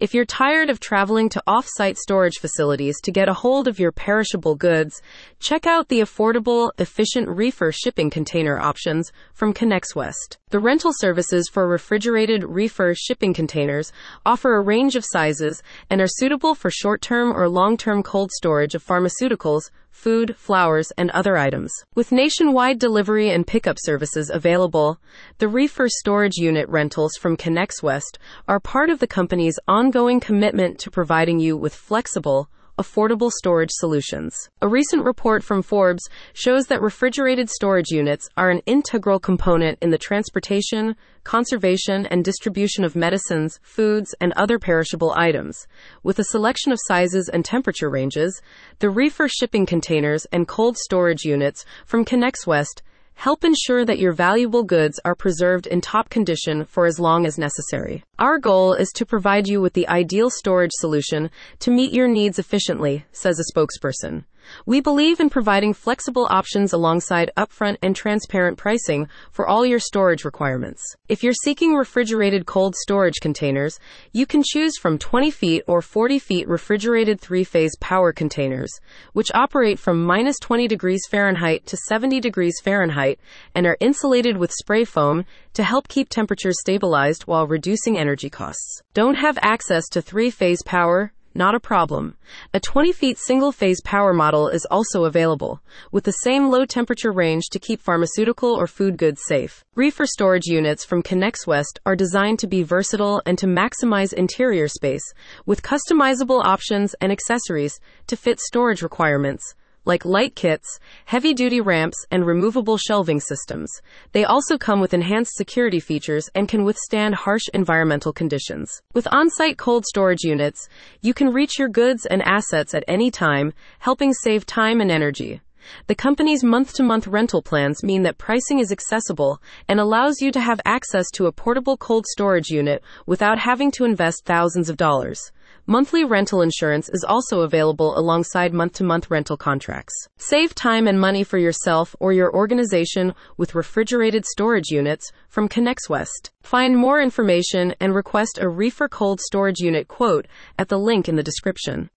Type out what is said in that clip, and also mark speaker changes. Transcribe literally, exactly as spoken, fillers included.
Speaker 1: If you're tired of traveling to off-site storage facilities to get a hold of your perishable goods, check out the affordable, efficient reefer shipping container options from ConnexWest. The rental services for refrigerated reefer shipping containers offer a range of sizes and are suitable for short-term or long-term cold storage of pharmaceuticals, food, flowers, and other items. With nationwide delivery and pickup services available, the reefer storage unit rentals from ConnexWest are part of the company's ongoing commitment to providing you with flexible, affordable storage solutions. A recent report from Forbes shows that refrigerated storage units are an integral component in the transportation, conservation, and distribution of medicines, foods, and other perishable items. With a selection of sizes and temperature ranges, the reefer shipping containers and cold storage units from ConnexWest help ensure that your valuable goods are preserved in top condition for as long as necessary. Our goal is to provide you with the ideal storage solution to meet your needs efficiently, says a spokesperson. We believe in providing flexible options alongside upfront and transparent pricing for all your storage requirements. If you're seeking refrigerated cold storage containers, you can choose from twenty feet or forty feet refrigerated three-phase power containers, which operate from minus twenty degrees Fahrenheit to seventy degrees Fahrenheit and are insulated with spray foam to help keep temperatures stabilized while reducing energy costs. Don't have access to three-phase power? Not a problem. A twenty feet single-phase power model is also available, with the same low temperature range to keep pharmaceutical or food goods safe. Reefer storage units from ConnexWest are designed to be versatile and to maximize interior space, with customizable options and accessories to fit storage requirements, like light kits, heavy-duty ramps, and removable shelving systems. They also come with enhanced security features and can withstand harsh environmental conditions. With on-site cold storage units, you can reach your goods and assets at any time, helping save time and energy. The company's month-to-month rental plans mean that pricing is accessible and allows you to have access to a portable cold storage unit without having to invest thousands of dollars. Monthly rental insurance is also available alongside month-to-month rental contracts. Save time and money for yourself or your organization with refrigerated storage units from ConnexWest. Find more information and request a reefer cold storage unit quote at the link in the description.